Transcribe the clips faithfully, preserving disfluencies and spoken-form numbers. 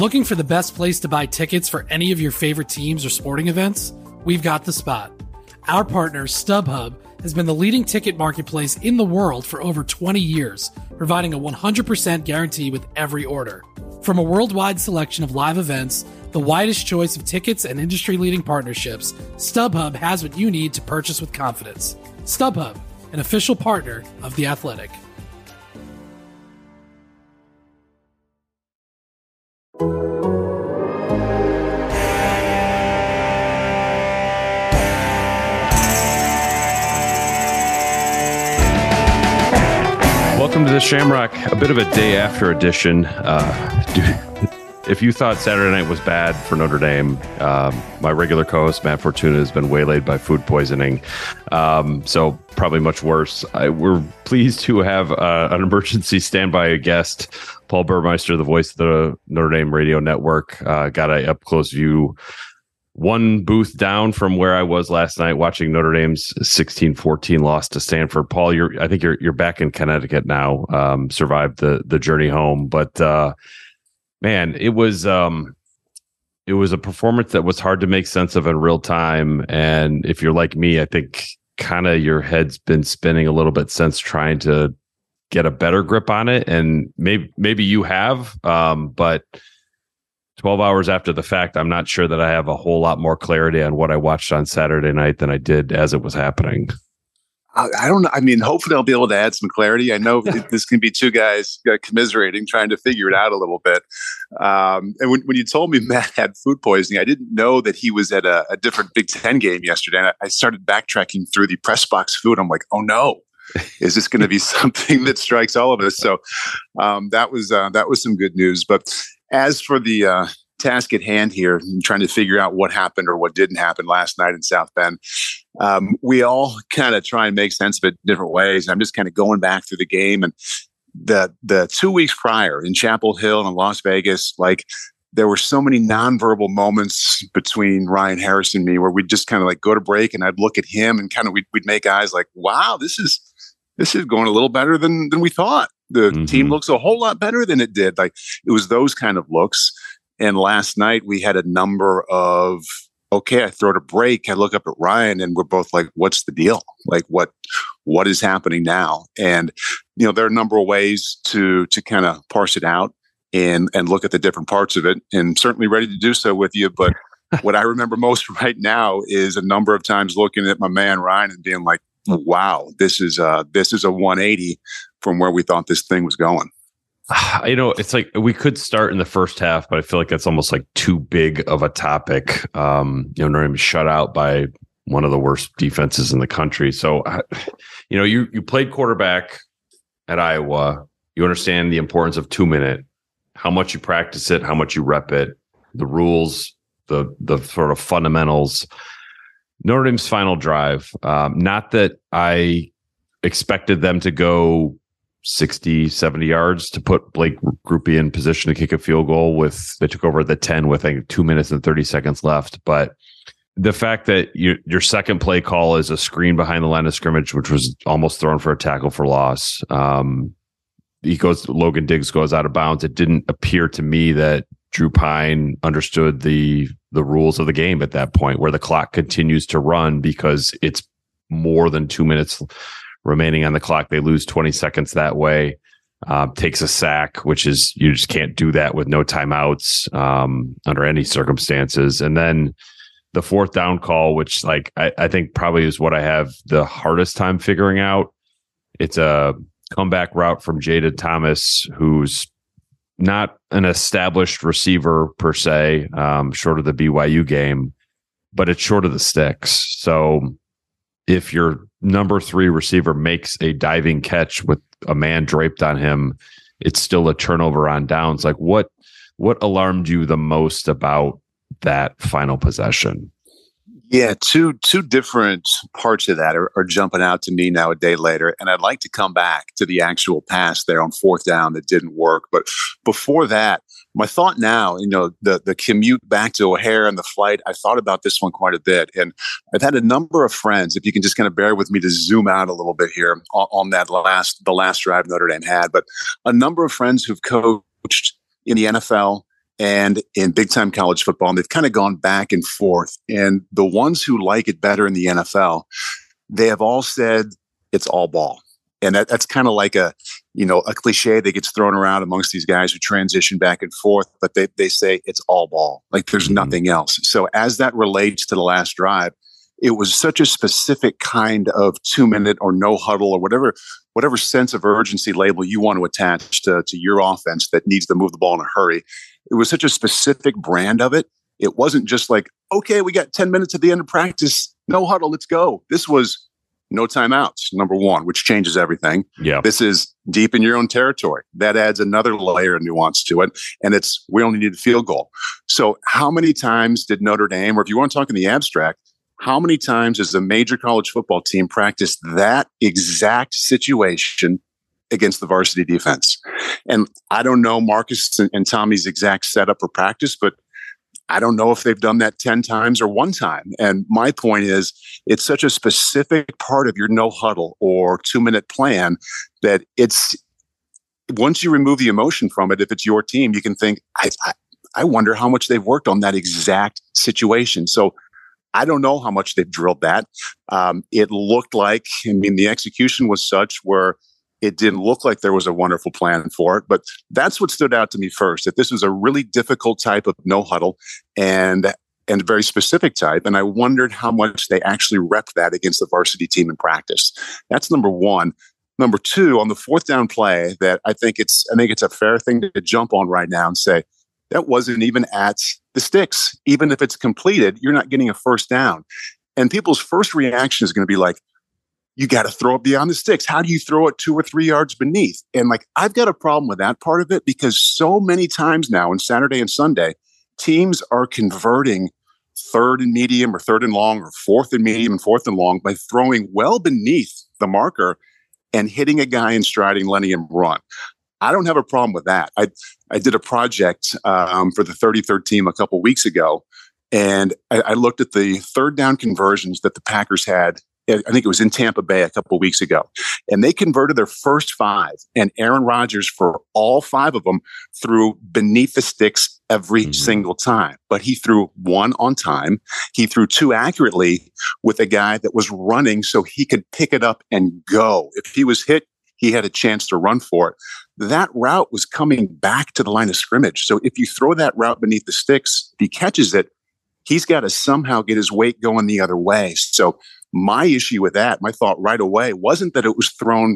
Looking for the best place to buy tickets for any of your favorite teams or sporting events? We've got the spot. Our partner, StubHub, has been the leading ticket marketplace in the world for over twenty years, providing a one hundred percent guarantee with every order. From a worldwide selection of live events, the widest choice of tickets and industry-leading partnerships, StubHub has what you need to purchase with confidence. StubHub, an official partner of The Athletic. Welcome to the Shamrock, a bit of a day after edition. Uh, dude, if you thought Saturday night was bad for Notre Dame, um, my regular co-host Matt Fortuna has been waylaid by food poisoning, um, so probably much worse. I, we're pleased to have uh, an emergency standby guest, Paul Burmeister, the voice of the Notre Dame radio network. Uh, got a up-close view, one booth down from where I was last night watching Notre Dame's sixteen fourteen loss to Stanford. Paul, you're I think you're you're back in Connecticut now. Um, survived the the journey home, but uh, man, it was um, it was a performance that was hard to make sense of in real time. And if you're like me, I think kind of your head's been spinning a little bit since trying to get a better grip on it. And maybe maybe you have, um, but twelve hours after the fact, I'm not sure that I have a whole lot more clarity on what I watched on Saturday night than I did as it was happening. I, I don't know. I mean, hopefully I'll be able to add some clarity. I know this can be two guys uh, commiserating, trying to figure it out a little bit. Um, and when, when you told me Matt had food poisoning, I didn't know that he was at a, a different Big Ten game yesterday. And I, I started backtracking through the press box food. I'm like, oh no, is this going to be something that strikes all of us? So um, that was uh, that was some good news. But as for the uh, task at hand here, trying to figure out what happened or what didn't happen last night in South Bend, um, we all kind of try and make sense of it different ways. I'm just kind of going back through the game, and the the two weeks prior in Chapel Hill and Las Vegas, like there were so many nonverbal moments between Ryan Harris and me where we'd just kind of like go to break, and I'd look at him and kind of we'd, we'd make eyes like, "Wow, this is this is going a little better than than we thought." The mm-hmm. team looks a whole lot better than it did. Like it was those kind of looks. And last night we had a number of, okay, I throw it a break. I look up at Ryan and we're both like, what's the deal? Like what, what is happening now? And, you know, there are a number of ways to, to kind of parse it out and, and look at the different parts of it, and certainly ready to do so with you. But what I remember most right now is a number of times looking at my man Ryan and being like, wow, this is uh this is a one eighty from where we thought this thing was going. You know, it's like we could start in the first half, but I feel like that's almost like too big of a topic. Um, you know, Notre Dame shut out by one of the worst defenses in the country. So, you know, you you played quarterback at Iowa. You understand the importance of two minute, how much you practice it, how much you rep it, the rules, the the sort of fundamentals. Notre Dame's final drive, um, not that I expected them to go sixty, seventy yards to put Blake Grupe in position to kick a field goal with, they took over the ten with I think two minutes and thirty seconds left. But the fact that you, your second play call is a screen behind the line of scrimmage, which was almost thrown for a tackle for loss. Um, he goes, Logan Diggs goes out of bounds. It didn't appear to me that Drew Pine understood the the rules of the game at that point, where the clock continues to run because it's more than two minutes remaining on the clock. They lose twenty seconds that way. Uh, takes a sack, which is, you just can't do that with no timeouts um, under any circumstances. And then the fourth down call, which like I, I think probably is what I have the hardest time figuring out. It's a comeback route from Jada Thomas, who's not an established receiver per se, um, short of the B Y U game, but it's short of the sticks. So if your number three receiver makes a diving catch with a man draped on him, it's still a turnover on downs. Like what, what alarmed you the most about that final possession? Yeah, two two different parts of that are, are jumping out to me now a day later. And I'd like to come back to the actual pass there on fourth down that didn't work. But before that, my thought now, you know, the, the commute back to O'Hare and the flight, I thought about this one quite a bit. And I've had a number of friends, if you can just kind of bear with me to zoom out a little bit here on, on that last, the last drive Notre Dame had, but a number of friends who've coached in the N F L and in big time college football. And they've kind of gone back and forth. And the ones who like it better in the N F L, they have all said it's all ball. And that, that's kind of like a, you know, a cliche that gets thrown around amongst these guys who transition back and forth, but they, they say it's all ball. Like there's mm-hmm. nothing else. So as that relates to the last drive, it was such a specific kind of two minute or no huddle or whatever, whatever sense of urgency label you want to attach to, to your offense that needs to move the ball in a hurry. It was such a specific brand of it. It wasn't just like, okay, we got ten minutes at the end of practice, no huddle, let's go. This was no timeouts, number one, which changes everything. Yeah. This is deep in your own territory. That adds another layer of nuance to it. And it's, we only need a field goal. So how many times did Notre Dame, or if you want to talk in the abstract, how many times has a major college football team practiced that exact situation against the varsity defense? And I don't know Marcus and, and Tommy's exact setup for practice, but I don't know if they've done that ten times or one time. And my point is, it's such a specific part of your no huddle or two minute plan that it's, once you remove the emotion from it, if it's your team, you can think, I, I, I wonder how much they've worked on that exact situation. So I don't know how much they've drilled that. Um, it looked like, I mean, the execution was such where it didn't look like there was a wonderful plan for it, but that's what stood out to me first, that this was a really difficult type of no huddle and and very specific type. And I wondered how much they actually rep that against the varsity team in practice. That's number one. Number two, on the fourth down play, that I think it's I think it's a fair thing to jump on right now and say, that wasn't even at the sticks. Even if it's completed, you're not getting a first down. And people's first reaction is going to be like, you got to throw it beyond the sticks. How do you throw it two or three yards beneath? And like, I've got a problem with that part of it because so many times now on Saturday and Sunday, teams are converting third and medium or third and long or fourth and medium and fourth and long by throwing well beneath the marker and hitting a guy in stride and letting him run. I don't have a problem with that. I I did a project um, for the thirty-third team a couple weeks ago, and I, I looked at the third down conversions that the Packers had. I think it was in Tampa Bay a couple of weeks ago, and they converted their first five, and Aaron Rodgers for all five of them threw beneath the sticks every mm-hmm. single time. But he threw one on time. He threw two accurately with a guy that was running so he could pick it up and go. If he was hit, he had a chance to run for it. That route was coming back to the line of scrimmage. So if you throw that route beneath the sticks, if he catches it, he's got to somehow get his weight going the other way. So my issue with that, my thought right away, wasn't that it was thrown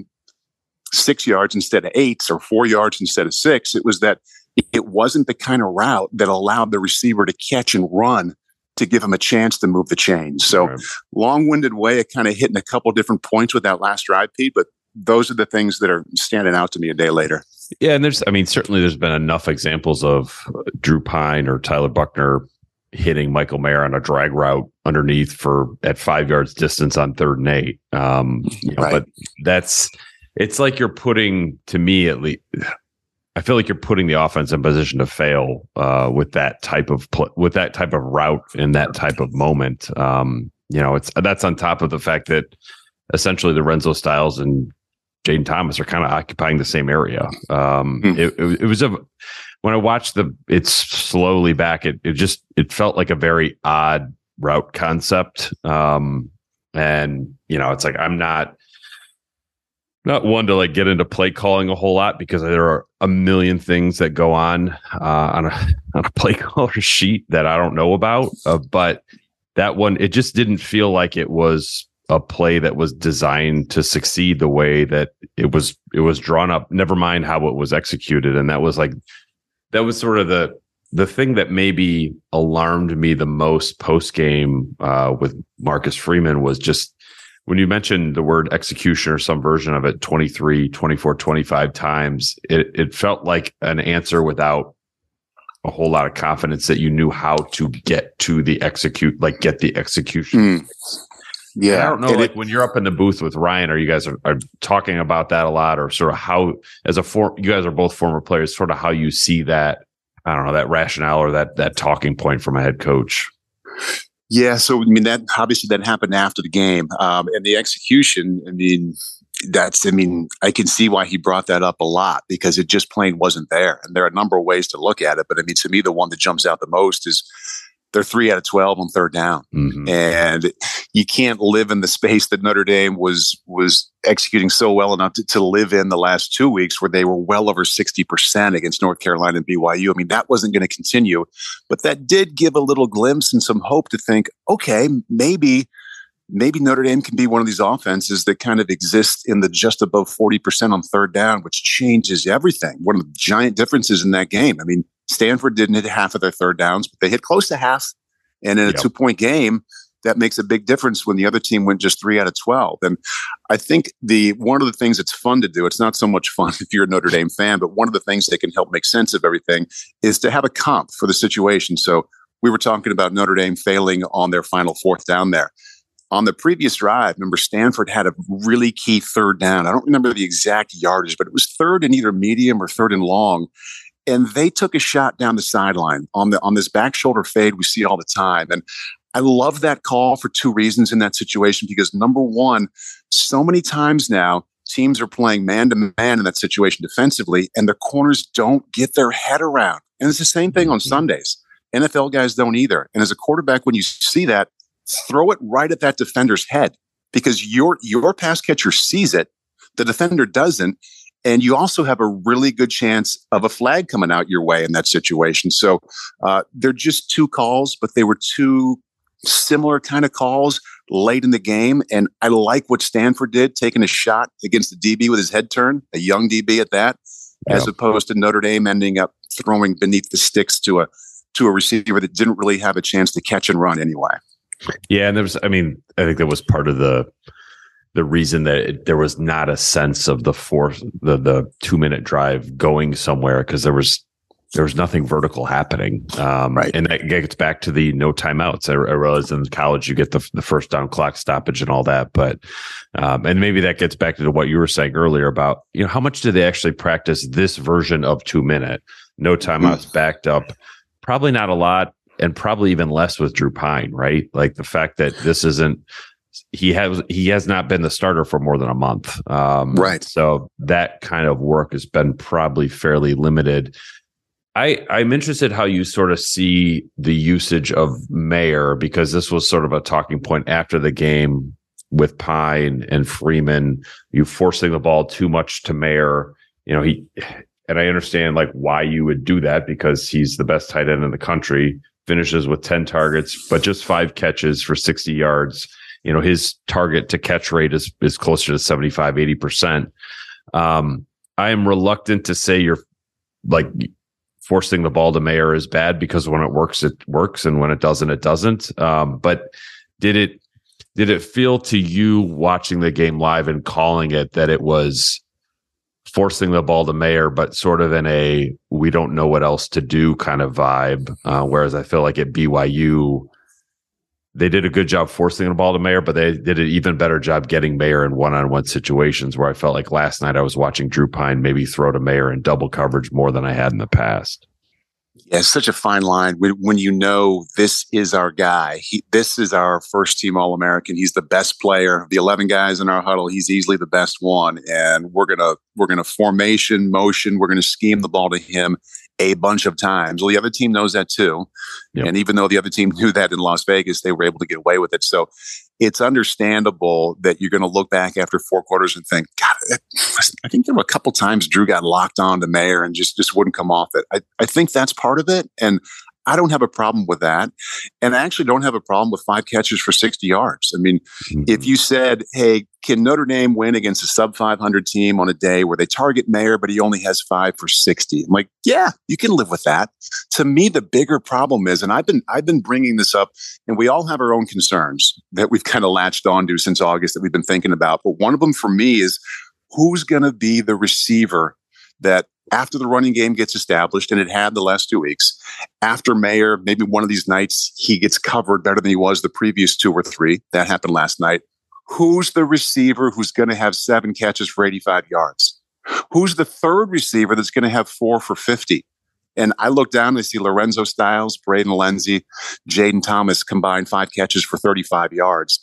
six yards instead of eight or four yards instead of six. It was that it wasn't the kind of route that allowed the receiver to catch and run to give him a chance to move the chains. So right. long-winded way of kind of hitting a couple different points with that last drive, Pete, but those are the things that are standing out to me a day later. Yeah, and there's, I mean, certainly there's been enough examples of Drew Pine or Tyler Buckner hitting Michael Mayer on a drag route underneath for at five yards distance on third and eight. Um, you know, right. But that's, it's like you're putting, to me at least, I feel like you're putting the offense in position to fail uh, with that type of pl- with that type of route in that type of moment. Um, you know, it's that's on top of the fact that essentially Lorenzo Styles and Jaden Thomas are kind of occupying the same area. Um, mm. it, it, it was a when I watched the it's slowly back. It it just it felt like a very odd route concept. Um, and you know, it's like I'm not. Not one to like get into play calling a whole lot because there are a million things that go on uh, on a on a play caller sheet that I don't know about. Uh, but that one, it just didn't feel like it was a play that was designed to succeed the way that it was. It was drawn up. Never mind how it was executed, and that was like that was sort of the the thing that maybe alarmed me the most post game uh, with Marcus Freeman was just. When you mentioned the word execution or some version of it twenty-three, twenty-four, twenty-five times, it, it felt like an answer without a whole lot of confidence that you knew how to get to the execute, like get the execution. Mm. Yeah. And I don't know, and like it, when you're up in the booth with Ryan, or you guys are, are talking about that a lot, or sort of how, as a for, you guys are both former players, sort of how you see that, I don't know, that rationale or that that talking point from a head coach. Yeah, so I mean that obviously that happened after the game, um, and the execution. I mean, that's, I mean, I can see why he brought that up a lot because it just plain wasn't there. And there are a number of ways to look at it. But I mean, to me, the one that jumps out the most is they're three out of twelve on third down. Mm-hmm. And you can't live in the space that Notre Dame was was executing so well enough to, to live in the last two weeks where they were well over sixty percent against North Carolina and B Y U. I mean, that wasn't going to continue. But that did give a little glimpse and some hope to think, okay, maybe maybe Notre Dame can be one of these offenses that kind of exists in the just above forty percent on third down, which changes everything. One of the giant differences in that game. I mean, Stanford didn't hit half of their third downs, but they hit close to half. And in a yep. two-point game, that makes a big difference when the other team went just three out of twelve. And I think the one of the things that's fun to do, it's not so much fun if you're a Notre Dame fan, but one of the things that can help make sense of everything is to have a comp for the situation. So we were talking about Notre Dame failing on their final fourth down there. On the previous drive, remember, Stanford had a really key third down. I don't remember the exact yardage, but it was third and either medium or third and long. And they took a shot down the sideline on the on this back shoulder fade we see all the time. And I love that call for two reasons in that situation, because number one, so many times now, teams are playing man-to-man in that situation defensively, and the corners don't get their head around. And it's the same thing on Sundays. N F L guys don't either. And as a quarterback, when you see that, throw it right at that defender's head, because your your pass catcher sees it, the defender doesn't. And you also have a really good chance of a flag coming out your way in that situation. So uh, they're just two calls, but they were two similar kind of calls late in the game. And I like what Stanford did, taking a shot against the D B with his head turned, a young D B at that, yeah. as opposed to Notre Dame ending up throwing beneath the sticks to a to a receiver that didn't really have a chance to catch and run anyway. Yeah, and there was, I mean, I think that was part of the the reason that it, there was not a sense of the four, the the two minute drive going somewhere, because there was there was nothing vertical happening, um, right. And that gets back to the no timeouts. I, I realize in college you get the the first down clock stoppage and all that, but um, and maybe that gets back to what you were saying earlier about, you know, how much do they actually practice this version of two minute no timeouts mm. backed up? Probably not a lot, and probably even less with Drew Pyne, right? Like the fact that this isn't. He has he has not been the starter for more than a month, um, right? So that kind of work has been probably fairly limited. I I'm interested how you sort of see the usage of Mayer, because this was sort of a talking point after the game with Pyne and Freeman. You forcing the ball too much to Mayer, you know he, and I understand like why you would do that, because he's the best tight end in the country, finishes with ten targets, but just five catches for sixty yards. You know, his target to catch rate is is closer to seventy-five, eighty percent. Um, I am reluctant to say you're like forcing the ball to Mayer is bad, because when it works, it works. And when it doesn't, it doesn't. Um, but did it, did it feel to you watching the game live and calling it that it was forcing the ball to Mayer, but sort of in a, we don't know what else to do kind of vibe? Uh, whereas I feel like at B Y U, they did a good job forcing the ball to Mayer, but they did an even better job getting Mayer in one-on-one situations, where I felt like last night I was watching Drew Pyne maybe throw to Mayer in double coverage more than I had in the past. Yeah, it's such a fine line when, when you know this is our guy. He, this is our first team All-American. He's the best player. The eleven guys in our huddle, he's easily the best one. And we're gonna we're gonna formation, motion, we're gonna scheme the ball to him a bunch of times. Well, the other team knows that too. Yep. And even though the other team knew that in Las Vegas, they were able to get away with it. So it's understandable that you're going to look back after four quarters and think, God, I think there were a couple times Drew got locked on to Mayer and just, just wouldn't come off it. I, I think that's part of it. And I don't have a problem with that. And I actually don't have a problem with five catches for sixty yards. I mean, mm-hmm. if you said, hey, can Notre Dame win against a sub five hundred team on a day where they target Mayer, but he only has five for sixty? I'm like, yeah, you can live with that. To me, the bigger problem is, and I've been, I've been bringing this up, and we all have our own concerns that we've kind of latched onto since August that we've been thinking about. But one of them for me is, who's going to be the receiver that after the running game gets established, and it had the last two weeks, after Mayer, maybe one of these nights he gets covered better than he was the previous two or three. That happened last night. Who's the receiver who's going to have seven catches for eighty-five yards? Who's the third receiver that's going to have four for fifty? And I look down and I see Lorenzo Styles, Braden Lenzy, Jaden Thomas combined five catches for thirty-five yards.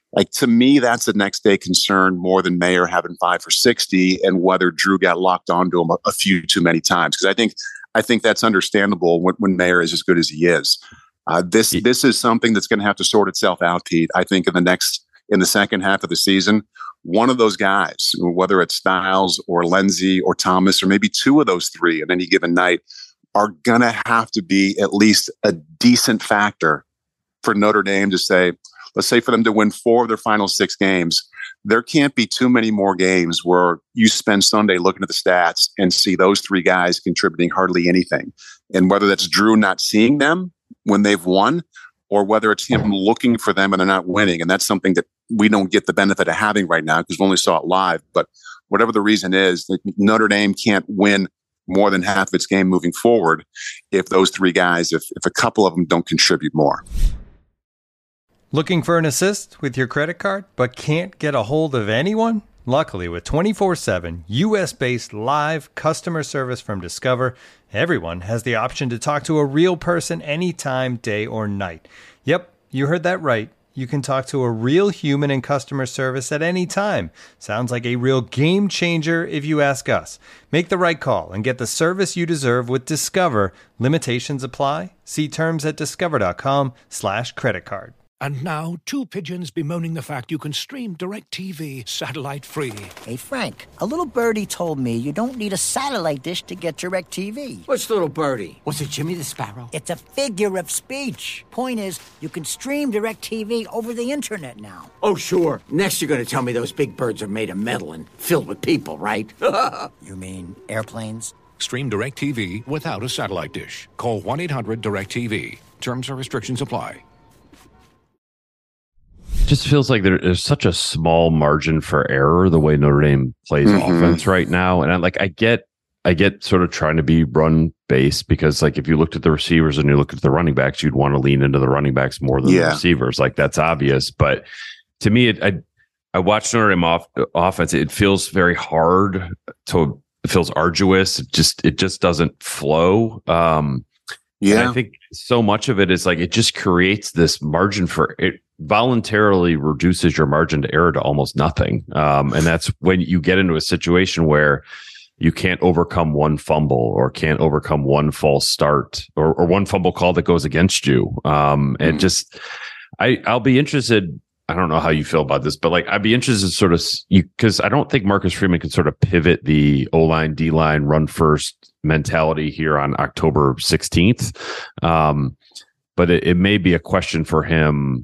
Like, to me, that's a next day concern more than Mayer having five for sixty and whether Drew got locked onto him a, a few too many times. Because I think I think that's understandable when, when Mayer is as good as he is. Uh, this yeah. this is something that's going to have to sort itself out, Pete. I think in the next in the second half of the season, one of those guys, whether it's Styles or Lindsey or Thomas or maybe two of those three at any given night, are going to have to be at least a decent factor for Notre Dame to say, let's say for them to win four of their final six games. There can't be too many more games where you spend Sunday looking at the stats and see those three guys contributing hardly anything. And whether that's Drew not seeing them when they've won, or whether it's him looking for them and they're not winning. And that's something that we don't get the benefit of having right now because we only saw it live. But whatever the reason is, Notre Dame can't win more than half of its game moving forward if those three guys, if, if a couple of them don't contribute more. Looking for an assist with your credit card, but can't get a hold of anyone? Luckily, with twenty-four seven U S-based live customer service from Discover, everyone has the option to talk to a real person anytime, day or night. Yep, you heard that right. You can talk to a real human in customer service at any time. Sounds like a real game changer if you ask us. Make the right call and get the service you deserve with Discover. Limitations apply. See terms at discover.com slash credit card. And now, two pigeons bemoaning the fact you can stream DirecTV satellite-free. Hey, Frank, a little birdie told me you don't need a satellite dish to get DirecTV. Which little birdie? Was it Jimmy the Sparrow? It's a figure of speech. Point is, you can stream DirecTV over the internet now. Oh, sure. Next you're going to tell me those big birds are made of metal and filled with people, right? You mean airplanes? Stream DirecTV without a satellite dish. Call one eight hundred direct T V. Terms and restrictions apply. Just feels like there, there's such a small margin for error the way Notre Dame plays mm-hmm. offense right now, and I like I get I get sort of trying to be run based because like if you looked at the receivers and you looked at the running backs, you'd want to lean into the running backs more than yeah. the receivers. Like that's obvious, but to me, it, I I watched Notre Dame off, offense. It feels very hard to it feels arduous. It just it just doesn't flow. Um, yeah, and I think so much of it is like it just creates this margin for it. Voluntarily reduces your margin to error to almost nothing. Um, and that's when you get into a situation where you can't overcome one fumble or can't overcome one false start or, or one fumble call that goes against you. Um, and mm-hmm. just, I, I'll be interested. I don't know how you feel about this, but like, I'd be interested in sort of you, cause I don't think Marcus Freeman can sort of pivot the O-line, D-line, run first mentality here on October sixteenth. Um, but it, it may be a question for him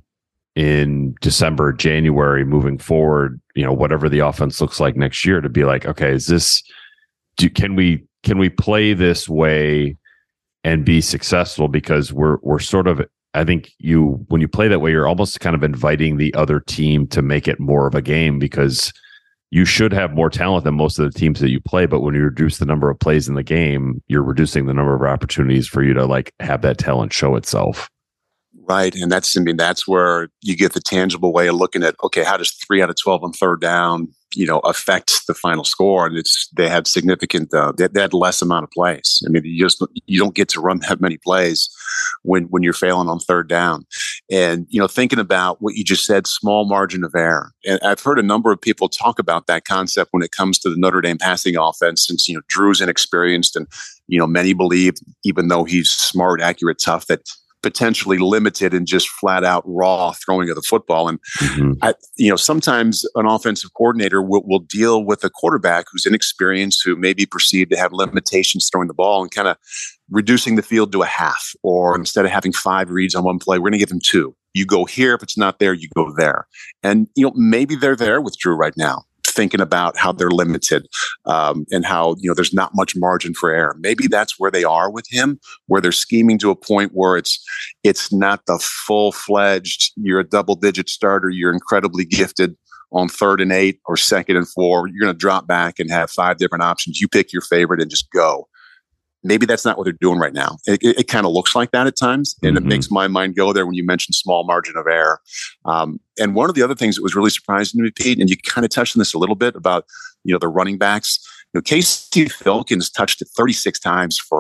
in December, January, moving forward, you know, whatever the offense looks like next year, to be like, okay, is this, do, can we, can we play this way and be successful? Because we're, we're sort of, I think you, when you play that way, you're almost kind of inviting the other team to make it more of a game because you should have more talent than most of the teams that you play. But when you reduce the number of plays in the game, you're reducing the number of opportunities for you to like have that talent show itself. Right. And that's, I mean, that's where you get the tangible way of looking at, okay, how does three out of twelve on third down, you know, affect the final score? And it's, they had significant, uh, they, they had less amount of plays. I mean, you just, you don't get to run that many plays when, when you're failing on third down. And, you know, thinking about what you just said, small margin of error. And I've heard a number of people talk about that concept when it comes to the Notre Dame passing offense, since, you know, Drew's inexperienced and, you know, many believe, even though he's smart, accurate, tough, that potentially limited and just flat out raw throwing of the football. And, mm-hmm. I, you know, sometimes an offensive coordinator will, will deal with a quarterback who's inexperienced, who may be perceived to have limitations throwing the ball and kind of reducing the field to a half, or instead of having five reads on one play, we're going to give them two. You go here. If it's not there, you go there. And, you know, maybe they're there with Drew right now, thinking about how they're limited um, and how, you know, there's not much margin for error. Maybe that's where they are with him, where they're scheming to a point where it's it's not the full-fledged, you're a double-digit starter, you're incredibly gifted on third and eight or second and four. You're going to drop back and have five different options. You pick your favorite and just go. Maybe that's not what they're doing right now. It, it, it kind of looks like that at times, and mm-hmm. it makes my mind go there when you mention small margin of error. Um, and one of the other things that was really surprising to me, Pete, and you kind of touched on this a little bit about, you know, the running backs. You know, Casey Filkins touched it thirty-six times for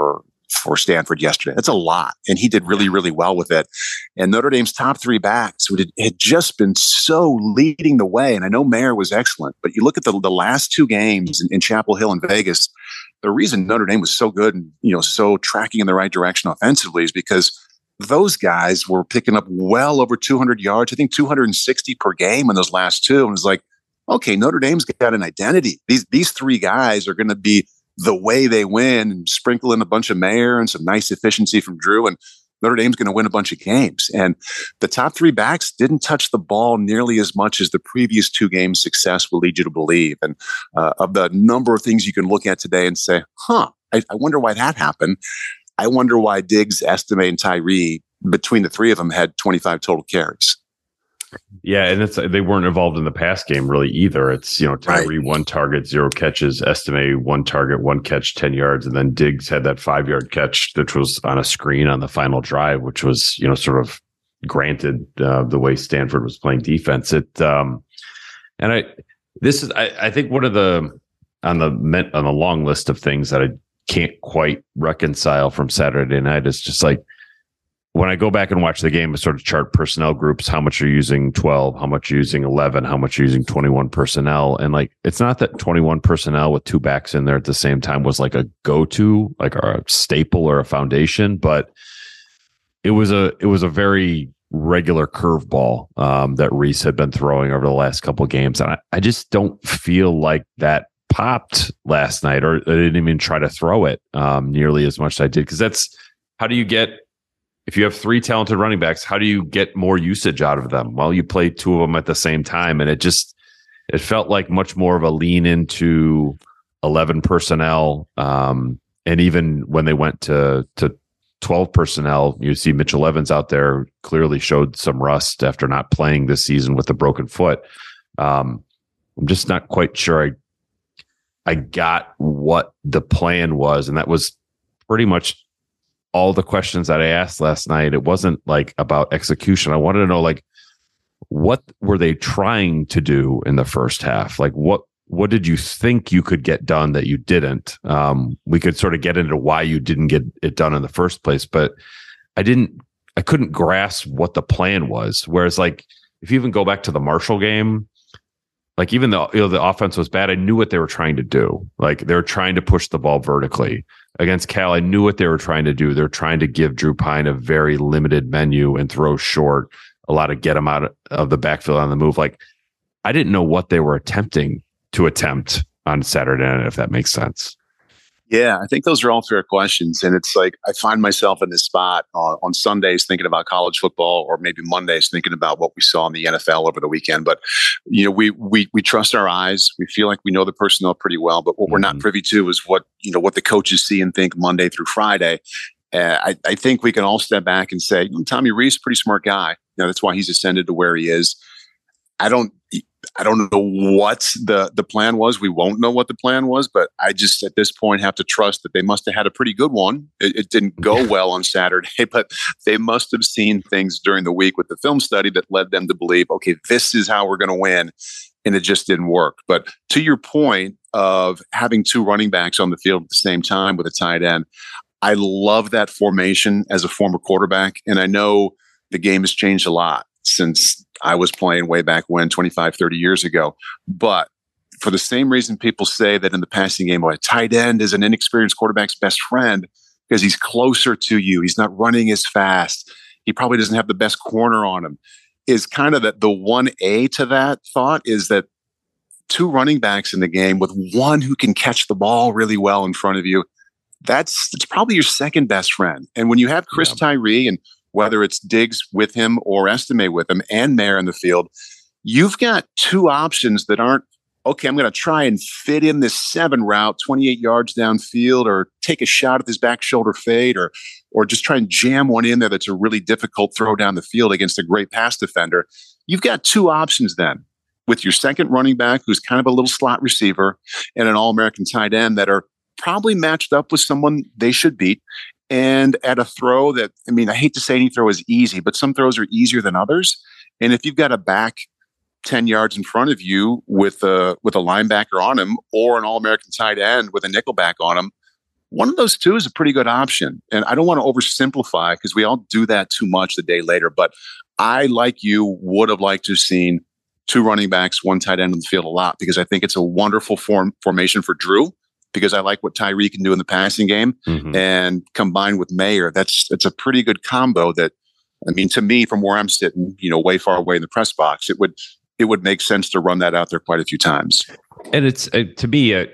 for Stanford yesterday. That's a lot. And he did really, really well with it. And Notre Dame's top three backs would, had just been so leading the way. And I know Mayer was excellent, but you look at the, the last two games in, in Chapel Hill and Vegas, the reason Notre Dame was so good and, you know, so tracking in the right direction offensively is because those guys were picking up well over two hundred yards, I think two hundred sixty per game in those last two. And it's like, okay, Notre Dame's got an identity. These, these three guys are going to be the way they win, and sprinkle in a bunch of Mayer and some nice efficiency from Drew, and Notre Dame's going to win a bunch of games. And the top three backs didn't touch the ball nearly as much as the previous two games' success will lead you to believe. And uh, of the number of things you can look at today and say, huh, I, I wonder why that happened. I wonder why Diggs, Estime, and Tyree, between the three of them, had twenty-five total carries. Yeah, and it's they weren't involved in the pass game really either. It's, you know, Tyree right. one target, zero catches, Estime one target, one catch, ten yards, and then Diggs had that five yard catch, which was on a screen on the final drive, which was, you know, sort of granted uh, the way Stanford was playing defense. It um, and I this is I, I think one of the on the on the long list of things that I can't quite reconcile from Saturday night is just like, when I go back and watch the game, I sort of chart personnel groups, how much are using twelve, how much are using eleven, how much are using twenty-one personnel. And like, it's not that twenty-one personnel with two backs in there at the same time was like a go-to, like a staple or a foundation, but it was a, it was a very regular curveball um, that Reese had been throwing over the last couple of games. And I, I just don't feel like that popped last night, or I didn't even try to throw it um, nearly as much as I did. Cause that's, how do you get, if you have three talented running backs, how do you get more usage out of them? Well, you play two of them at the same time. And it just, it felt like much more of a lean into eleven personnel. Um, and even when they went to, to twelve personnel, you see Mitchell Evans out there clearly showed some rust after not playing this season with a broken foot. Um, I'm just not quite sure I, I got what the plan was. And that was pretty much all the questions that I asked last night. It wasn't like about execution. I wanted to know, like, what were they trying to do in the first half? Like, what, what did you think you could get done that you didn't? Um, we could sort of get into why you didn't get it done in the first place, but I didn't, I couldn't grasp what the plan was. Whereas, like, if you even go back to the Marshall game, like, even though, you know, the offense was bad, I knew what they were trying to do. Like, they were trying to push the ball vertically. Against Cal, I knew what they were trying to do. They're trying to give Drew Pine a very limited menu and throw short, a lot of get him out of the backfield on the move. Like, I didn't know what they were attempting to attempt on Saturday night, if that makes sense. Yeah, I think those are all fair questions. And it's like, I find myself in this spot on, on Sundays thinking about college football, or maybe Mondays thinking about what we saw in the N F L over the weekend. But, you know, we we we trust our eyes. We feel like we know the personnel pretty well, but what mm-hmm. we're not privy to is what, you know, what the coaches see and think Monday through Friday. Uh, I, I think we can all step back and say, Tommy Rees, pretty smart guy. You know, that's why he's ascended to where he is. I don't, I don't know what the, the plan was. We won't know what the plan was, but I just at this point have to trust that they must have had a pretty good one. It, it didn't go well on Saturday, but they must have seen things during the week with the film study that led them to believe, okay, this is how we're going to win. And it just didn't work. But to your point of having two running backs on the field at the same time with a tight end, I love that formation as a former quarterback. And I know the game has changed a lot since I was playing way back when, twenty-five, thirty years ago. But for the same reason people say that in the passing game, well, a tight end is an inexperienced quarterback's best friend because he's closer to you. He's not running as fast. He probably doesn't have the best corner on him. Is kind of that the one A to that thought is that two running backs in the game with one who can catch the ball really well in front of you, that's, that's probably your second best friend. And when you have Chris yeah. Tyree, and whether it's Diggs with him or Estime with him and Mayer in the field, you've got two options that aren't, okay, I'm going to try and fit in this seven route, twenty-eight yards downfield, or take a shot at this back shoulder fade, or or just try and jam one in there that's a really difficult throw down the field against a great pass defender. You've got two options then with your second running back, who's kind of a little slot receiver, and an All-American tight end that are probably matched up with someone they should beat. And at a throw that, I mean, I hate to say any throw is easy, but some throws are easier than others. And if you've got a back ten yards in front of you with a, with a linebacker on him, or an All-American tight end with a nickelback on him, one of those two is a pretty good option. And I don't want to oversimplify because we all do that too much the day later. But I, like you, would have liked to have seen two running backs, one tight end in the field a lot, because I think it's a wonderful form formation for Drew, because I like what Tyree can do in the passing game. Mm-hmm. And combined with Mayer, that's it's a pretty good combo that, I mean, to me, from where I'm sitting, you know, way far away in the press box, it would it would make sense to run that out there quite a few times. And it's, uh, to me, uh,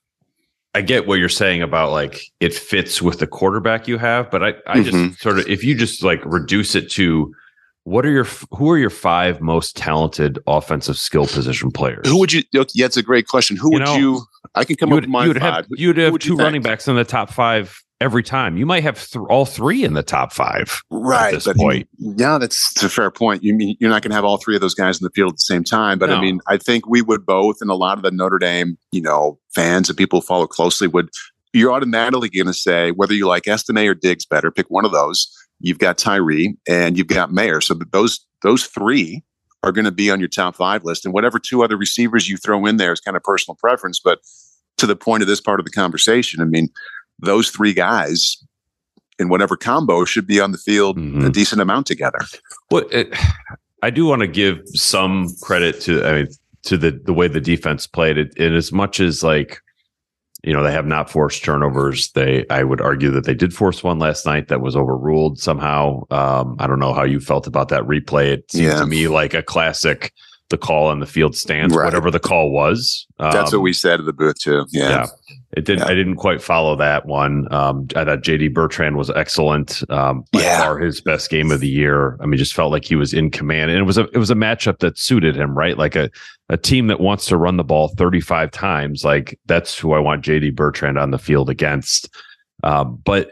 I get what you're saying about like it fits with the quarterback you have, but I, I mm-hmm. just sort of, if you just like reduce it to what are your, who are your five most talented offensive skill position players? Who would you, yeah, it's a great question. Who you would know, you, I can come up would, with my you would five. Have, you'd have would two you running backs in the top five every time. You might have th- all three in the top five right, at this but, point. Yeah, that's a fair point. You mean you're not going to have all three of those guys in the field at the same time, but no. I mean, I think we would both, and a lot of the Notre Dame, you know, fans and people who follow closely would, you're automatically going to say, whether you like Estime or Diggs better, pick one of those. You've got Tyree and you've got Mayer. So those those three are going to be on your top five list. And whatever two other receivers you throw in there is kind of personal preference. But to the point of this part of the conversation, I mean, those three guys in whatever combo should be on the field mm-hmm. a decent amount together. Well, it, I do want to give some credit to, I mean, to the, the way the defense played it. And as much as like, you know, they have not forced turnovers. They, I would argue that they did force one last night that was overruled somehow. Um, I don't know how you felt about that replay. It seemed yeah. to me like a classic, the call on the field stance, right. whatever the call was. Um, That's what we said at the booth too. Yeah. yeah. It did. Yeah. I didn't quite follow that one. Um, I thought J D Bertrand was excellent. Um, by yeah. far his best game of the year. I mean, just felt like he was in command, and it was a it was a matchup that suited him, right? Like a a team that wants to run the ball thirty-five times. Like that's who I want J D Bertrand on the field against. Um, but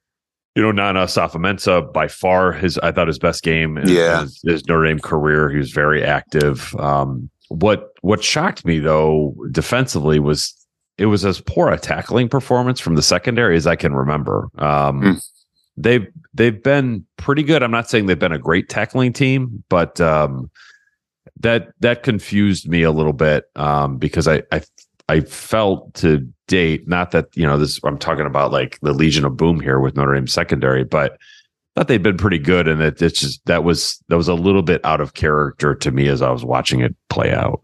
you know, Nana Osafo-Mensah, by far his I thought his best game in yeah. his, his Notre Dame career. He was very active. Um, what what shocked me though defensively was. It was as poor a tackling performance from the secondary as I can remember. Um, mm. They've they've been pretty good. I'm not saying they've been a great tackling team, but um, that that confused me a little bit um, because I, I I felt to date, not that you know this. I'm talking about like the Legion of Boom here with Notre Dame secondary, but thought they'd been pretty good, and that it's just that was that was a little bit out of character to me as I was watching it play out.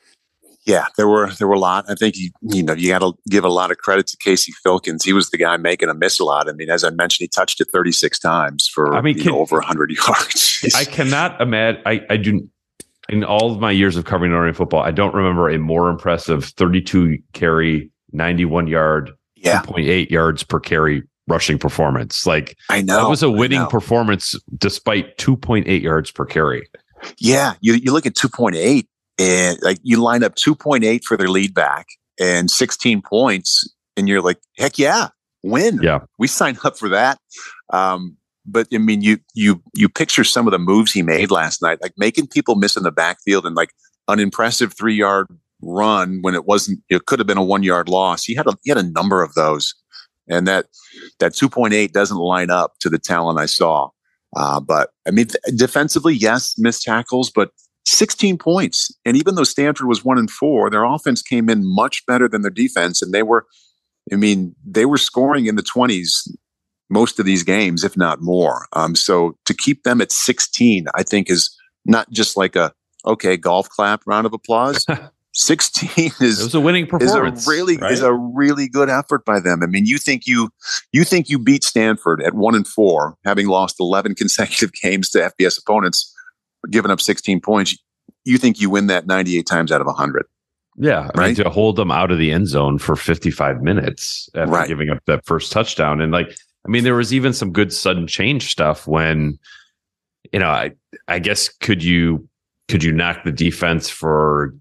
Yeah, there were there were a lot. I think you you know you got to give a lot of credit to Casey Filkins. He was the guy making a miss a lot. I mean, as I mentioned, he touched it thirty-six times for I mean, can, know, over one hundred yards. I cannot imagine. I, I do in all of my years of covering Notre Dame football, I don't remember a more impressive thirty-two carry, ninety-one yard, yeah. two point eight yards per carry rushing performance. Like I know that was a winning performance despite two point eight yards per carry. Yeah, you you look at two point eight. And like you line up two point eight for their lead back and sixteen points, and you're like, heck yeah, win. Yeah, we signed up for that. Um, but I mean, you you you picture some of the moves he made last night, like making people miss in the backfield and like an impressive three yard run when it wasn't. It could have been a one yard loss. He had a he had a number of those, and that that two point eight doesn't line up to the talent I saw. Uh, but I mean, th- defensively, yes, missed tackles, but sixteen points. And even though Stanford was one and four, their offense came in much better than their defense. And they were, I mean, they were scoring in the twenties most of these games, if not more. Um, so to keep them at sixteen, I think is not just like a, okay, golf clap, round of applause. sixteen is, it was a winning performance. Is a really, right? is a really good effort by them. I mean, you think you, you think you beat Stanford at one and four, having lost eleven consecutive games to F B S opponents, giving up sixteen points, you think you win that ninety-eight times out of one hundred. Yeah. I right? mean, to hold them out of the end zone for fifty-five minutes after right. giving up that first touchdown. And like, I mean, there was even some good sudden change stuff when, you know, I, I guess could you, could you knock the defense for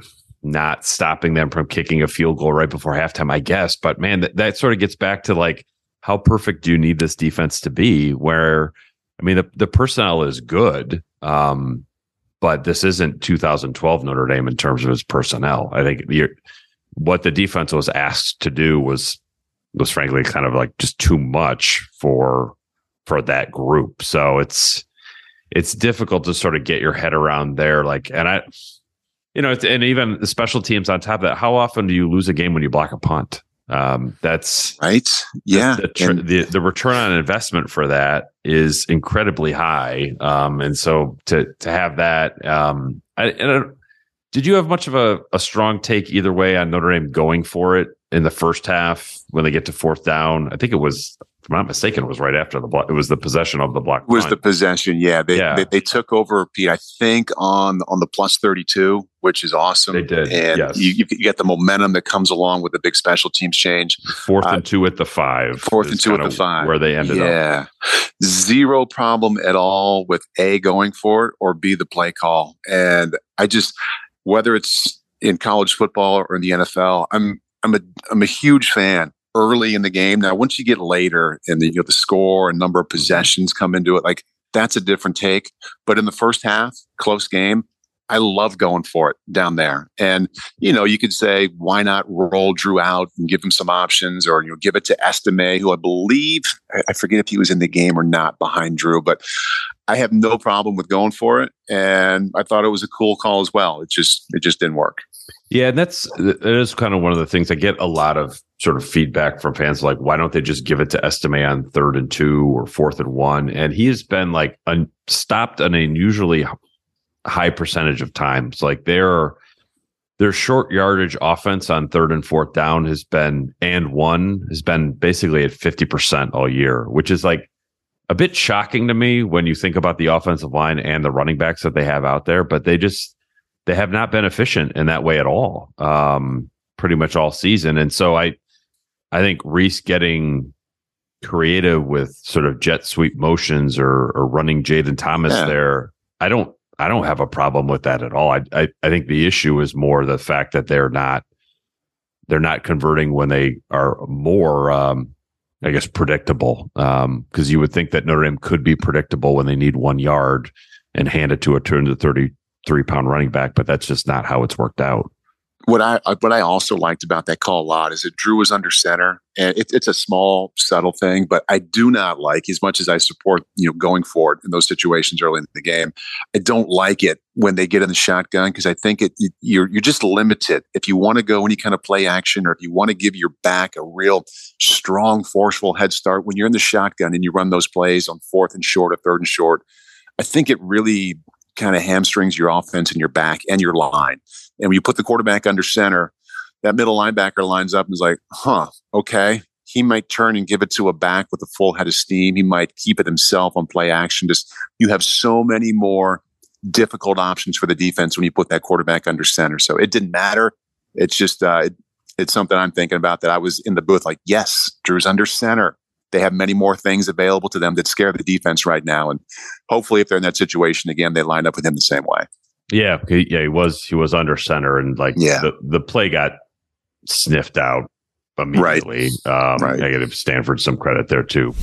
not stopping them from kicking a field goal right before halftime? I guess, but man, that, that sort of gets back to like, how perfect do you need this defense to be where, I mean, the, the personnel is good. Um, but this isn't two thousand twelve Notre Dame in terms of its personnel. I think the, what the defense was asked to do was was frankly kind of like just too much for for that group. So it's it's difficult to sort of get your head around there. Like, and I, you know, and even the special teams on top of that. How often do you lose a game when you block a punt? Um, that's right. Yeah. The, the, and- the, the return on investment for that is incredibly high. Um, and so to, to have that, um, I, and I, did you have much of a, a strong take either way on Notre Dame going for it in the first half when they get to fourth down? I think it was, if I'm not mistaken, it was right after the block. It was the possession of the block. It was punt. the possession. Yeah. They, Yeah. they they took over, Pete, I think on on the plus thirty-two, which is awesome. They did. And yes. you, you get the momentum that comes along with the big special teams change. Fourth Uh, and two at the five. Fourth and is two at kinda the five. Where they ended up. Yeah. Zero problem at all with A, going for it, or B, the play call. And I just, whether it's in college football or in the N F L, I'm I'm a I'm a huge fan early in the game. Now, once you get later and the, you know, the score and number of possessions come into it, like that's a different take. But in the first half, close game, I love going for it down there. And, you know, you could say, why not roll Drew out and give him some options, or, you know, give it to Estime, who I believe, I, I forget if he was in the game or not behind Drew, but I have no problem with going for it. And I thought it was a cool call as well. It just, it just didn't work. Yeah, and that's that is kind of one of the things I get a lot of sort of feedback from fans, like, why don't they just give it to Estime on third and two or fourth and one? And he has been like un- stopped an unusually high percentage of times. Like their their short yardage offense on third and fourth down has been and one has been basically at fifty percent all year, which is like a bit shocking to me when you think about the offensive line and the running backs that they have out there. But they just they have not been efficient in that way at all, um, pretty much all season. And so I I think Reese getting creative with sort of jet sweep motions or or running Jaden Thomas Yeah. there, I don't I don't have a problem with that at all. I, I I think the issue is more the fact that they're not they're not converting when they are more um, I guess predictable, because um, you would think that Notre Dame could be predictable when they need one yard and hand it to a two hundred thirty-three pound running back, but that's just not how it's worked out. What I what I also liked about that call a lot is that Drew was under center, and it, it's a small, subtle thing, but I do not like, as much as I support, you know, going for it in those situations early in the game, I don't like it when they get in the shotgun, because I think it, it you're you're just limited if you want to go any kind of play action, or if you want to give your back a real strong, forceful head start when you're in the shotgun and you run those plays on fourth and short or third and short. I think it really kind of hamstrings your offense and your back and your line. And when you put the quarterback under center, that middle linebacker lines up and is like, huh, okay. He might turn and give it to a back with a full head of steam. He might keep it himself on play action. Just, you have so many more difficult options for the defense when you put that quarterback under center. So it didn't matter. It's just, uh, it, it's something I'm thinking about, that I was in the booth like, yes, Drew's under center. They have many more things available to them that scare the defense right now. And hopefully if they're in that situation again, they line up with him the same way. Yeah, he, yeah, he was he was under center, and like Yeah. the, the play got sniffed out immediately. Um, Right. I give Stanford some credit there too.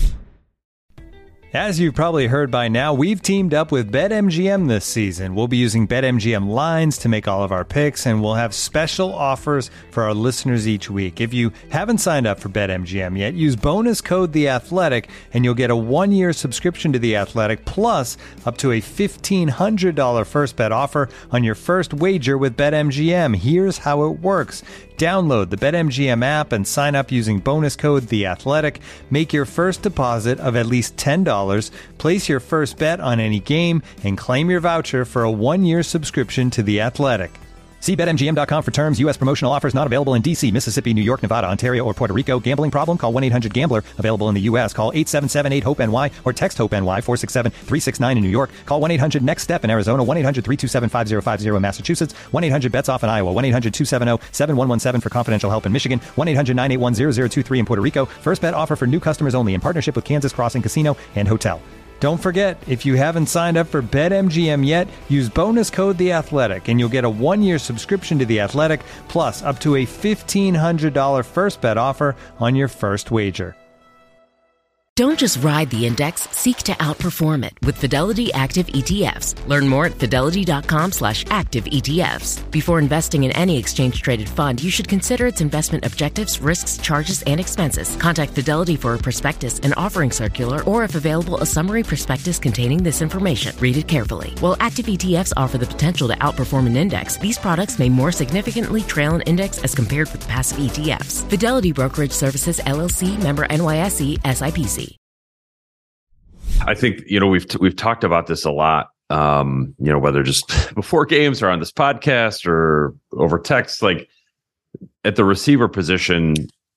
As you've probably heard by now, we've teamed up with BetMGM this season. We'll be using BetMGM lines to make all of our picks, and we'll have special offers for our listeners each week. If you haven't signed up for BetMGM yet, use bonus code The Athletic, and you'll get a one-year subscription to The Athletic, plus up to a fifteen hundred dollars first bet offer on your first wager with BetMGM. Here's how it works. Download the BetMGM app and sign up using bonus code The Athletic. Make your first deposit of at least ten dollars. Place your first bet on any game and claim your voucher for a one-year subscription to The Athletic. See Bet M G M dot com for terms. U S promotional offers not available in D C, Mississippi, New York, Nevada, Ontario, or Puerto Rico. Gambling problem? Call one eight hundred gambler. Available in the U S. Call eight seven seven eight hope N Y or text HOPE-NY four six seven three six nine in New York. Call one eight hundred next step in Arizona. one eight hundred three two seven five zero five zero in Massachusetts. one eight hundred bets off in Iowa. one eight hundred two seven zero seven one one seven for confidential help in Michigan. one eight hundred nine eight one zero zero two three in Puerto Rico. First bet offer for new customers only in partnership with Kansas Crossing Casino and Hotel. Don't forget, if you haven't signed up for BetMGM yet, use bonus code The Athletic, and you'll get a one-year subscription to The Athletic, plus up to a fifteen hundred dollars first bet offer on your first wager. Don't just ride the index, seek to outperform it with Fidelity Active E T Fs. Learn more at fidelity.com slash active ETFs. Before investing in any exchange-traded fund, you should consider its investment objectives, risks, charges, and expenses. Contact Fidelity for a prospectus, an offering circular, or if available, a summary prospectus containing this information. Read it carefully. While active E T Fs offer the potential to outperform an index, these products may more significantly trail an index as compared with passive E T Fs. Fidelity Brokerage Services, L L C, member N Y S E, S I P C. I think, you know, we've t- we've talked about this a lot, um, you know, whether just before games or on this podcast or over text, like at the receiver position,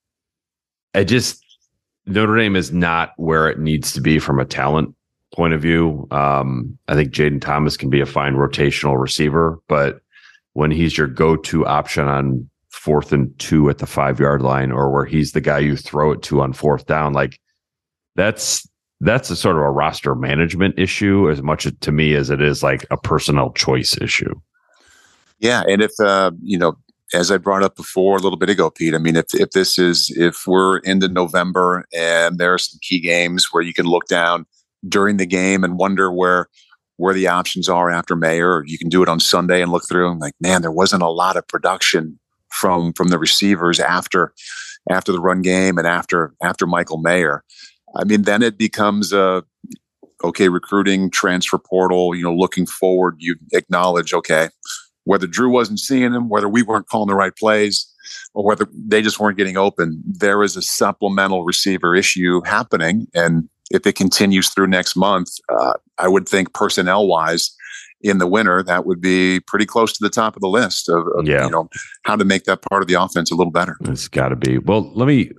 I just, Notre Dame is not where it needs to be from a talent point of view. Um, I think Jaden Thomas can be a fine rotational receiver, but when he's your go-to option on fourth and two at the five-yard line, or where he's the guy you throw it to on fourth down, like that's, That's a sort of a roster management issue as much to me as it is like a personnel choice issue. Yeah. And if, uh, you know, as I brought up before a little bit ago, Pete, I mean, if, if this is, if we're into November and there are some key games where you can look down during the game and wonder where, where the options are after Mayer, or you can do it on Sunday and look through and like, man, there wasn't a lot of production from, from the receivers after, after the run game and after, after Michael Mayer. I mean, then it becomes a, okay, recruiting, transfer portal, you know, looking forward, you acknowledge, okay, whether Drew wasn't seeing him, whether we weren't calling the right plays, or whether they just weren't getting open, there is a supplemental receiver issue happening. And if it continues through next month, uh, I would think personnel-wise in the winter, that would be pretty close to the top of the list of, of yeah. you know, how to make that part of the offense a little better. It's got to be. Well, let me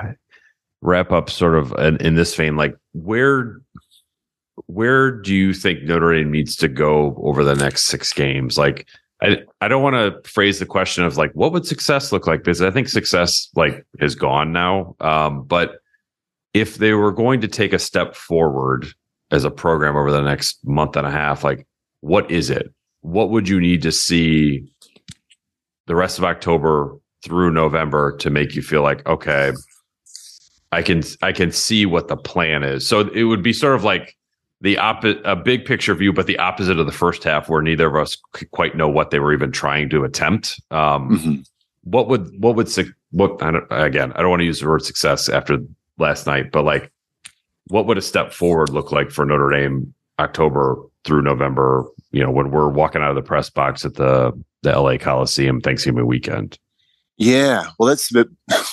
wrap up sort of in, in this vein, like where where do you think Notre Dame needs to go over the next six games? Like, I I don't want to phrase the question of like, what would success look like? Because I think success like is gone now. Um, but if they were going to take a step forward as a program over the next month and a half, like what is it? What would you need to see the rest of October through November to make you feel like, okay, I can I can see what the plan is. So it would be sort of like the opposite, a big picture view, but the opposite of the first half, where neither of us quite know what they were even trying to attempt. Um, mm-hmm. What would what would what I don't, again? I don't want to use the word success after last night, but like, what would a step forward look like for Notre Dame October through November? You know, when we're walking out of the press box at the the L A Coliseum Thanksgiving weekend. Yeah, well, that's the.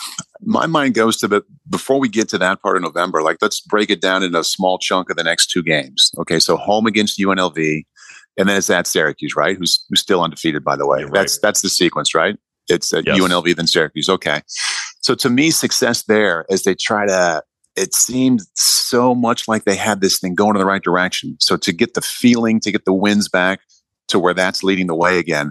My mind goes to the, before we get to that part of November, like let's break it down into a small chunk of the next two games. Okay. So home against U N L V, and then it's at Syracuse, right? Who's, who's still undefeated, by the way. Right. That's, that's the sequence, right? It's at yes. U N L V, then Syracuse. Okay. So to me, success there as they try to, it seemed so much like they had this thing going in the right direction. So to get the feeling, to get the wins back to where that's leading the way again,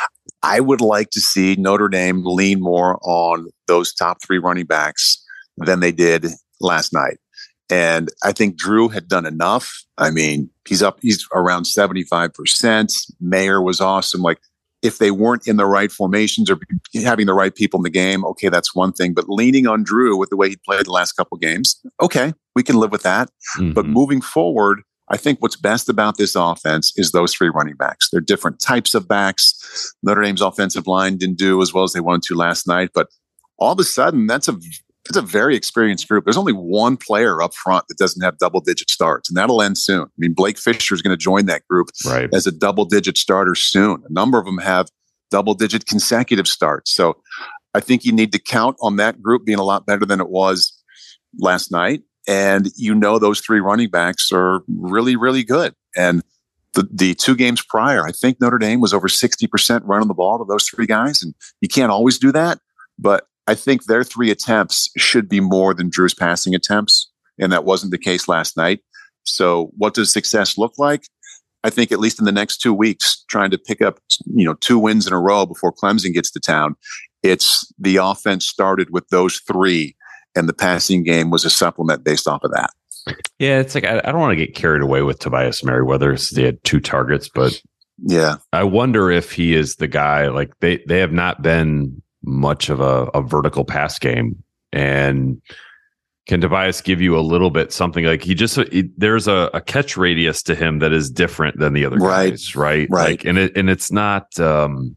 I would like to see Notre Dame lean more on those top three running backs than they did last night. And I think Drew had done enough. I mean, he's up, he's around seventy-five percent. Mayer was awesome. Like, if they weren't in the right formations or having the right people in the game, okay, that's one thing. But leaning on Drew with the way he played the last couple of games, okay, we can live with that. Mm-hmm. But moving forward, I think what's best about this offense is those three running backs. They're different types of backs. Notre Dame's offensive line didn't do as well as they wanted to last night, but all of a sudden, that's a it's a very experienced group. There's only one player up front that doesn't have double-digit starts, and that'll end soon. I mean, Blake Fisher is going to join that group right. as a double-digit starter soon. A number of them have double-digit consecutive starts. So I think you need to count on that group being a lot better than it was last night. And you know those three running backs are really, really good. And the, the two games prior, I think Notre Dame was over sixty percent running the ball to those three guys. And you can't always do that. But I think their three attempts should be more than Drew's passing attempts. And that wasn't the case last night. So what does success look like? I think at least in the next two weeks, trying to pick up, you know, two wins in a row before Clemson gets to town. It's the offense started with those three, and the passing game was a supplement based off of that. Yeah, it's like I, I don't want to get carried away with Tobias Merriweather. They had two targets, but yeah, I wonder if he is the guy. Like they they have not been much of a, a vertical pass game, and can Tobias give you a little bit something like he just he, there's a, a catch radius to him that is different than the other right. guys, right? Right. Like, and it and it's not um,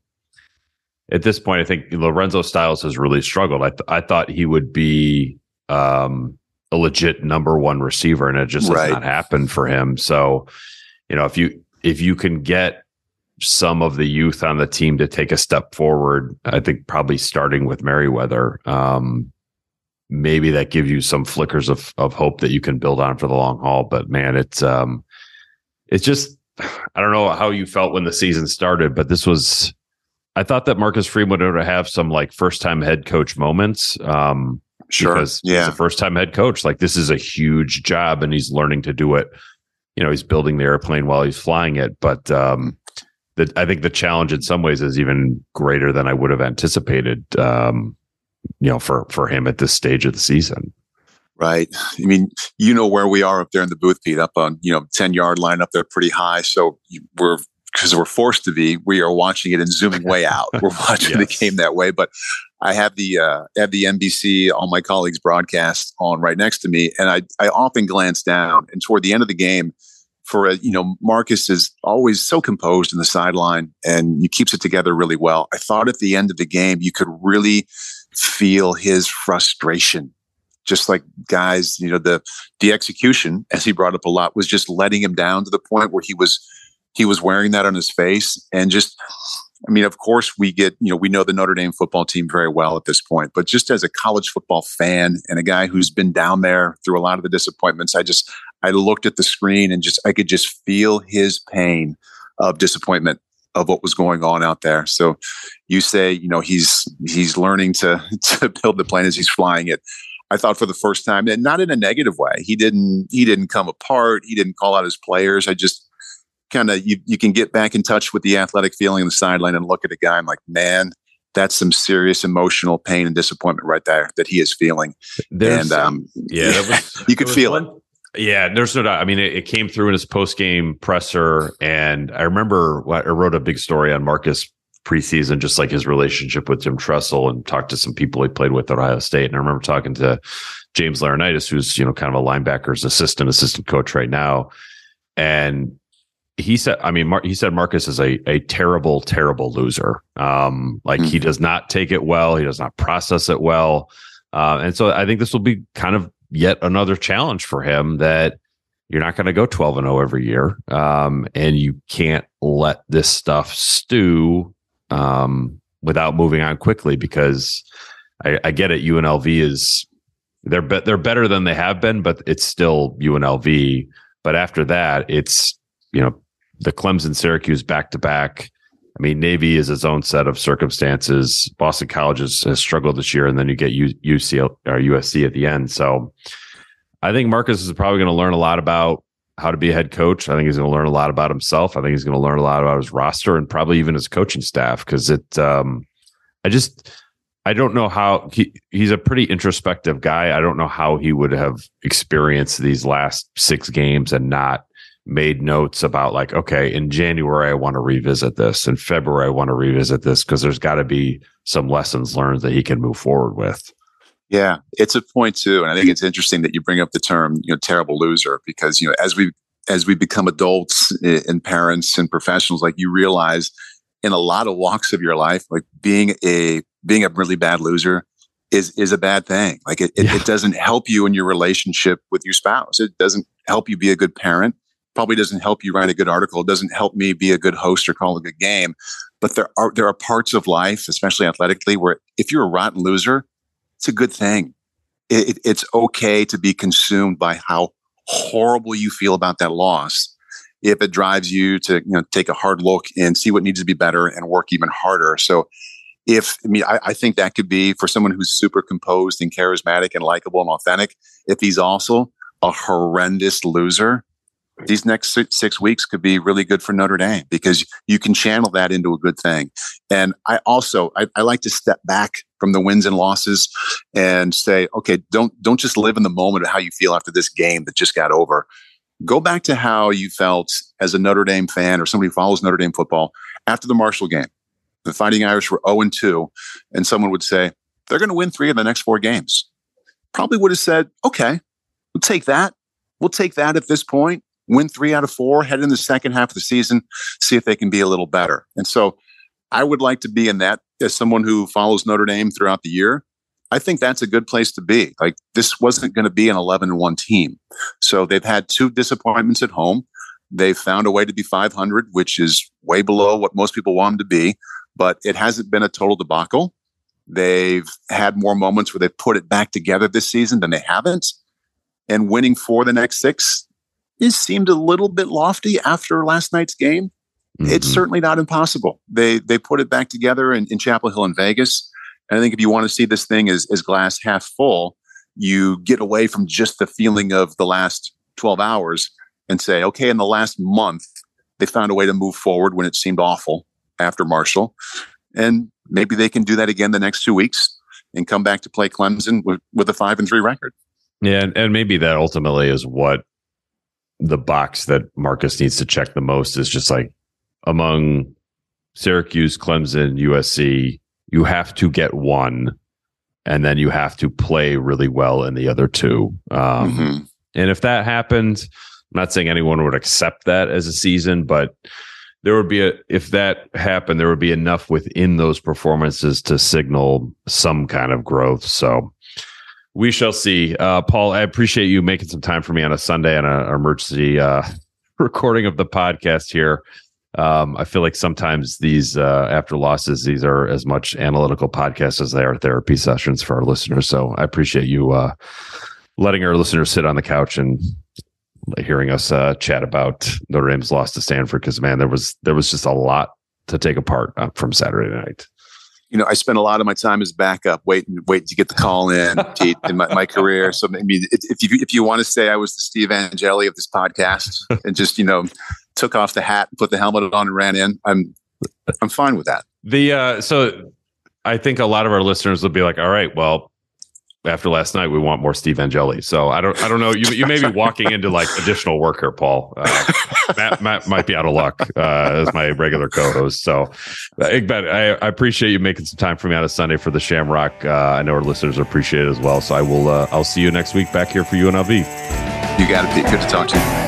at this point. I think Lorenzo Styles has really struggled. I th- I thought he would be um, a legit number one receiver, and it just right. has not happened for him. So, you know, if you if you can get some of the youth on the team to take a step forward, I think probably starting with Merriweather, um, maybe that gives you some flickers of of hope that you can build on for the long haul. But man, it's um, it's just, I don't know how you felt when the season started, but this was, I thought that Marcus Freeman would have some like first time head coach moments. Um, sure. Because yeah. he's a first time head coach. Like, this is a huge job and he's learning to do it. You know, he's building the airplane while he's flying it. But um, the, I think the challenge in some ways is even greater than I would have anticipated, um, you know, for, for him at this stage of the season. Right. I mean, you know where we are up there in the booth, Pete, up on, you know, ten yard line up there pretty high. So we're, because we're forced to be, we are watching it and zooming way out. We're watching yes. the game that way. But I have the uh, have the N B C, all my colleagues' broadcast on right next to me, and I I often glance down. And toward the end of the game, for a, you know, Marcus is always so composed in the sideline, and he keeps it together really well. I thought at the end of the game, you could really feel his frustration. Just like guys, you know, the the execution, as he brought up a lot, was just letting him down to the point where he was he was wearing that on his face. And just, I mean, of course, we get, you know, we know the Notre Dame football team very well at this point, but just as a college football fan and a guy who's been down there through a lot of the disappointments, I just, I looked at the screen and just, I could just feel his pain of disappointment of what was going on out there. So you say, you know, he's, he's learning to, to build the plane as he's flying it. I thought for the first time, and not in a negative way, he didn't, he didn't come apart. He didn't call out his players. I just, kind of, you, you can get back in touch with the athletic feeling on the sideline and look at a guy and like, man, that's some serious emotional pain and disappointment right there that he is feeling. There's, and um, yeah, that was, you could feel one, it. Yeah, there's no doubt. I mean, it, it came through in his post-game presser. And I remember I wrote a big story on Marcus preseason, just like his relationship with Jim Tressel, and talked to some people he played with at Ohio State. And I remember talking to James Laurinaitis, who's, you know, kind of a linebacker's assistant, assistant coach right now. And he said, I mean, Mar- he said Marcus is a a terrible, terrible loser. Um, like mm-hmm. he does not take it well. He does not process it well. Uh, and so I think this will be kind of yet another challenge for him, that you're not going to go twelve and oh every year. Um, and you can't let this stuff stew um, without moving on quickly, because I, I get it. U N L V is, they're, be- they're better than they have been, but it's still U N L V. But after that, it's, you know, the Clemson, Syracuse back to back. I mean, Navy is its own set of circumstances. Boston College has, has struggled this year, and then you get U, UC or U S C at the end. So I think Marcus is probably going to learn a lot about how to be a head coach. I think he's going to learn a lot about himself. I think he's going to learn a lot about his roster and probably even his coaching staff, because it. Um, I just I don't know how he he's a pretty introspective guy. I don't know how he would have experienced these last six games and not made notes about, like, okay, in January, I want to revisit this. In February, I want to revisit this, because there's got to be some lessons learned that he can move forward with. Yeah, it's a point too. And I think it's interesting that you bring up the term, you know, terrible loser, because, you know, as we, as we become adults and parents and professionals, like, you realize in a lot of walks of your life, like being a, being a really bad loser is, is a bad thing. Like it, yeah. it, it doesn't help you in your relationship with your spouse. It doesn't help you be a good parent. Probably doesn't help you write a good article. It doesn't help me be a good host or call a good game. But there are there are parts of life, especially athletically, where if you're a rotten loser, it's a good thing. It, it, it's okay to be consumed by how horrible you feel about that loss, if it drives you to, you know, take a hard look and see what needs to be better and work even harder. So if, I mean, I, I think that could be for someone who's super composed and charismatic and likable and authentic. If he's also a horrendous loser, these next six, six weeks could be really good for Notre Dame, because you can channel that into a good thing. And I also, I, I like to step back from the wins and losses and say, okay, don't, don't just live in the moment of how you feel after this game that just got over. Go back to how you felt as a Notre Dame fan or somebody who follows Notre Dame football after the Marshall game. The Fighting Irish were oh and two, and someone would say, they're going to win three of the next four games. probably would have said, okay, we'll take that. We'll take that at this point. Win three out of four, head in the second half of the season, see if they can be a little better. And so I would like to be in that as someone who follows Notre Dame throughout the year. I think that's a good place to be. Like, this wasn't going to be an eleven and one team. So they've had two disappointments at home. They've found a way to be five hundred, which is way below what most people want them to be, but it hasn't been a total debacle. They've had more moments where they've put it back together this season than they haven't. And winning four the next six, it seemed a little bit lofty after last night's game. Mm-hmm. It's certainly not impossible. They they put it back together in, in Chapel Hill in Vegas. And I think if you want to see this thing as, as glass half full, you get away from just the feeling of the last twelve hours and say, okay, in the last month, they found a way to move forward when it seemed awful after Marshall. And maybe they can do that again the next two weeks and come back to play Clemson with, with a five and three record. Yeah, and, and maybe that ultimately is what the box that Marcus needs to check the most is just like among Syracuse, Clemson, U S C, you have to get one and then you have to play really well in the other two. Um, mm-hmm. And if that happens, I'm not saying anyone would accept that as a season, but there would be a, if that happened, there would be enough within those performances to signal some kind of growth. So we shall see. Uh, Paul, I appreciate you making some time for me on a Sunday on an emergency uh, recording of the podcast here. Um, I feel like sometimes these uh, after losses, these are as much analytical podcasts as they are therapy sessions for our listeners. So I appreciate you uh, letting our listeners sit on the couch and hearing us uh, chat about Notre Dame's loss to Stanford. Because man, there was there was just a lot to take apart uh, from Saturday night. You know, I spent a lot of my time as backup, waiting, waiting to get the call in in my, my career. So, I mean, if you if you want to say I was the Steve Angeli of this podcast and just, you know, took off the hat, put the helmet on, and ran in, I'm I'm fine with that. The uh, so I think a lot of our listeners will be like, all right, well, after last night, we want more Steve Angeli. So I don't I don't know. You you may be walking into like additional work here, Paul. Uh, Matt, Matt might be out of luck uh, as my regular co-host. So, Igbet, I, I appreciate you making some time for me on a Sunday for the Shamrock. Uh, I know our listeners appreciate it as well. So I will. Uh, I'll see you next week back here for U N L V. You got it, Pete. Good to talk to you.